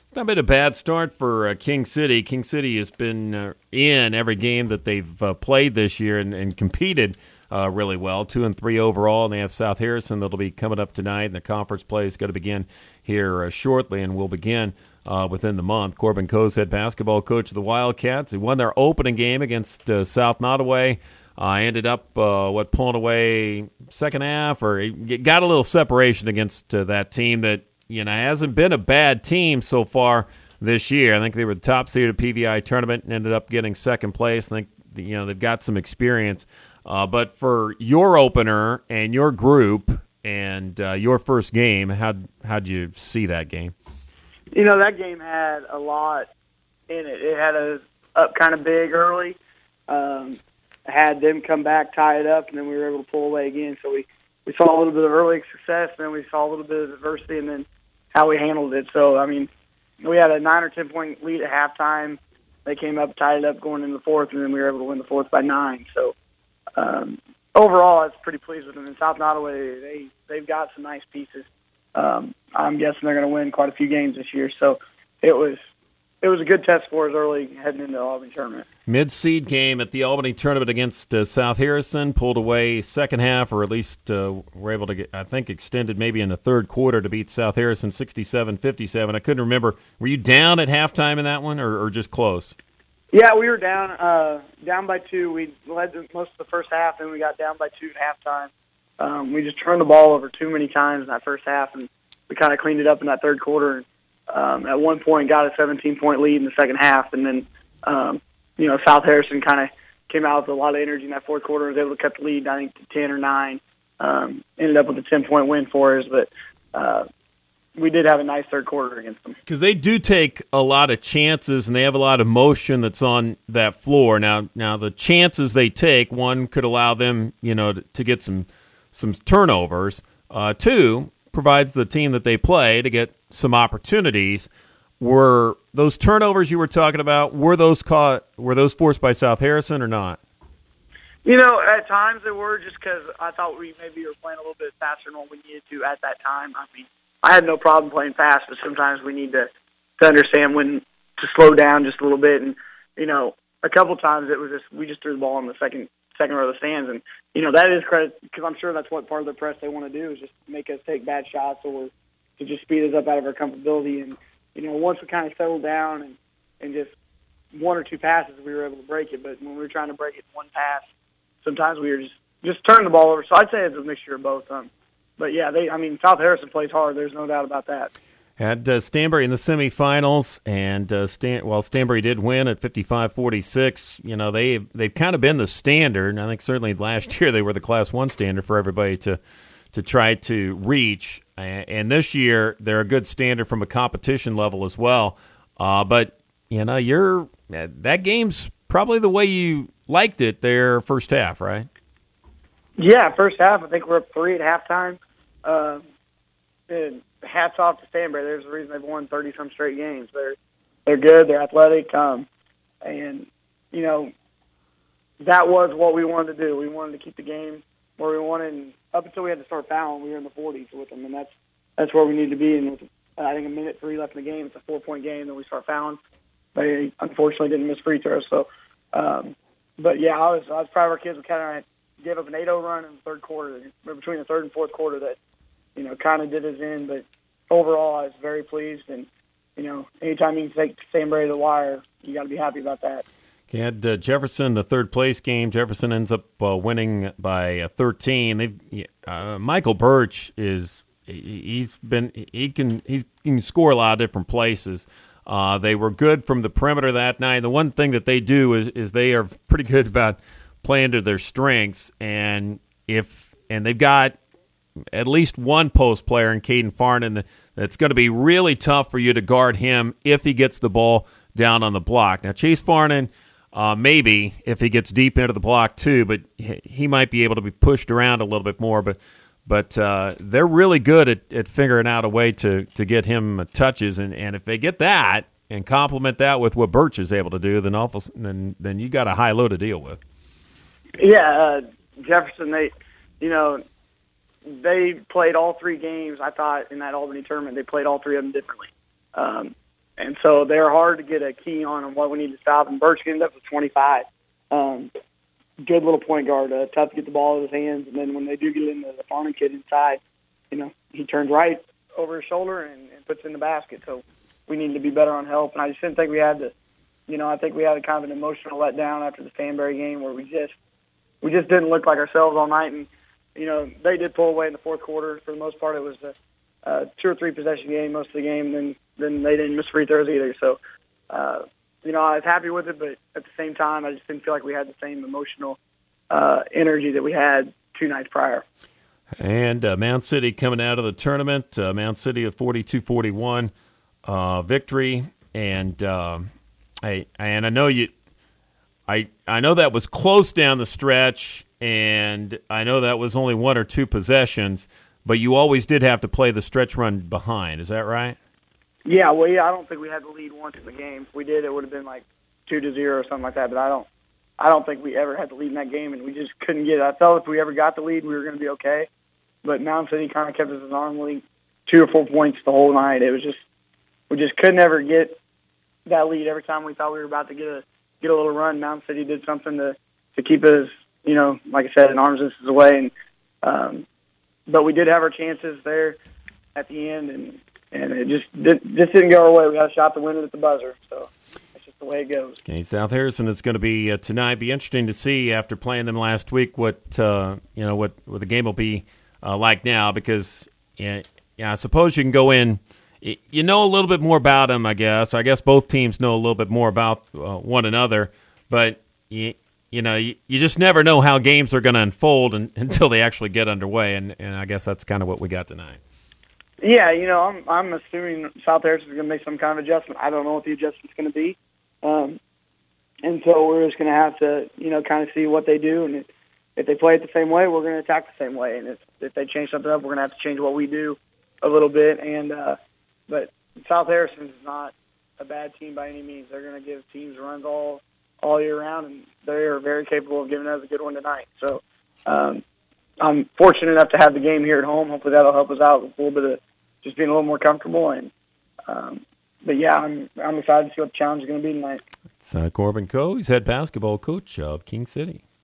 It's not been a bad start for King City. King City has been in every game that they've played this year and competed really well. 2-3 overall, and they have South Harrison that'll be coming up tonight, and the conference play is going to begin here shortly, and will begin within the month. Corbin Coe's head basketball coach of the Wildcats. He won their opening game against South Nottoway. Ended up, pulling away second half, or he got a little separation against that team that, hasn't been a bad team so far this year. I think they were the top seed of the PVI tournament and ended up getting second place. I think, they've got some experience. But for your opener and your group and your first game, how'd you see that game? That game had a lot in it. It had us up kind of big early. Had them come back, tie it up, and then we were able to pull away again. So we saw a little bit of early success, and then we saw a little bit of adversity, and then how we handled it. So, we had a 9 or 10 point lead at halftime. They came up, tied it up going into the fourth, and then we were able to win the fourth by 9. So, overall, I was pretty pleased with them. In South Nottoway, they've got some nice pieces. I'm guessing they're going to win quite a few games this year. So, it was a good test for us early heading into the Albany tournament. Mid-seed game at the Albany tournament against South Harrison, pulled away second half, or at least were able to get, I think, extended maybe in the third quarter to beat South Harrison 67-57. I couldn't remember. Were you down at halftime in that one, or just close? Yeah, we were down by 2. We led most of the first half, and we got down by 2 at halftime. We just turned the ball over too many times in that first half, and we kind of cleaned it up in that third quarter. At one point, got a 17-point lead in the second half, and then, South Harrison kind of came out with a lot of energy in that fourth quarter, was able to cut the lead, I think, to 10 or 9. Ended up with a 10-point win for us, but we did have a nice third quarter against them. Because they do take a lot of chances, and they have a lot of motion that's on that floor. Now the chances they take, one could allow them, to get some turnovers. Two, provides the team that they play to get some opportunities. Were those turnovers you were talking about, were those forced by South Harrison or not? At times they were, just because I thought we maybe were playing a little bit faster than what we needed to at that time. I had no problem playing fast, but sometimes we need to understand when to slow down just a little bit. And, a couple times it was we just threw the ball in the second row of the stands. And, that is credit, because I'm sure that's what part of the press they want to do, is just make us take bad shots or to just speed us up out of our comfortability. And, once we kind of settled down and just 1 or 2 passes, we were able to break it. But when we were trying to break it in one pass, sometimes we were just turning the ball over. So I'd say it's a mixture of both. But, yeah, South Harrison plays hard. There's no doubt about that. Had Stanbury in the semifinals, and Stanbury did win at 55-46. They've kind of been the standard. I think certainly last year they were the Class 1 standard for everybody to try to reach. And this year they're a good standard from a competition level as well. But that game's probably the way you liked it there first half, right? Yeah, first half I think we're up 3 at halftime. And hats off to Stanbury. There's a reason they've won 30-some straight games. They're good. They're athletic. And that was what we wanted to do. We wanted to keep the game where we wanted. And up until we had to start fouling, we were in the 40s with them, and that's where we need to be. And with, I think, 1:03 left in the game, it's a 4-point game. Then we start fouling. They unfortunately didn't miss free throws. So, but yeah, I was proud of our kids. We kind of gave up an 8-0 run in the third quarter, between the third and fourth quarter, that kind of did us in. But overall, I was very pleased. And anytime you can take Stanbury to the wire, you got to be happy about that. You had Jefferson, the third place game. Jefferson ends up winning by 13. Michael Birch he can score a lot of different places. They were good from the perimeter that night. The one thing that they do is they are pretty good about playing to their strengths, and they've got at least one post player in Caden Farnan that's going to be really tough for you to guard him if he gets the ball down on the block. Now, Chase Farnan, maybe if he gets deep into the block too, but he might be able to be pushed around a little bit more. But they're really good at figuring out a way to get him touches, and if they get that and complement that with what Birch is able to do, then you got a high low to deal with. Yeah, Jefferson, they played all 3 games. I thought in that Albany tournament they played all 3 of them differently. And so they're hard to get a key on what we need to stop. And Birch ended up with 25. Good little point guard, tough to get the ball in his hands. And then when they do get into the Farman kid inside, he turns right over his shoulder and puts it in the basket. So we need to be better on help. And I just didn't think we had to, I think we had a kind of an emotional letdown after the Stanberry game where we just didn't look like ourselves all night. And, they did pull away in the fourth quarter. For the most part, it was a 2 or 3 possession game most of the game. Then they didn't miss free throws either. So, I was happy with it, but at the same time, I just didn't feel like we had the same emotional energy that we had 2 nights prior. And Mound City coming out of the tournament, Mound City a 42-41 victory, and I know I know that was close down the stretch, and I know that was only 1 or 2 possessions, but you always did have to play the stretch run behind. Is that right? Yeah, I don't think we had the lead once in the game. If we did, it would have been like 2-0 or something like that. But I don't think we ever had the lead in that game, and we just couldn't get it. I felt if we ever got the lead, we were going to be okay. But Mound City kind of kept us at arm's length, 2 or 4 points the whole night. It was just we just couldn't ever get that lead. Every time we thought we were about to get a little run, Mound City did something to keep us, like I said, an arm's distance away. And but we did have our chances there at the end, and it just didn't go our way. We got a shot to win it at the buzzer, so that's just the way it goes. Okay, South Harrison is going to be tonight. Be interesting to see after playing them last week what the game will be like now, because I suppose you can go in. You know a little bit more about them, I guess. I guess both teams know a little bit more about one another, but you just never know how games are going to unfold until they actually get underway, and I guess that's kind of what we got tonight. Yeah, I'm assuming South Harrison is going to make some kind of adjustment. I don't know what the adjustment's going to be, and so we're just going to have to, kind of see what they do, and if they play it the same way, we're going to attack the same way, and if they change something up, we're going to have to change what we do a little bit. And but South Harrison is not a bad team by any means. They're going to give teams runs all year round, and they are very capable of giving us a good one tonight. So I'm fortunate enough to have the game here at home. Hopefully that'll help us out with a little bit of just being a little more comfortable. And but yeah, I'm excited to see what the challenge is going to be tonight. It's Corbin Coe. He's head basketball coach of King City.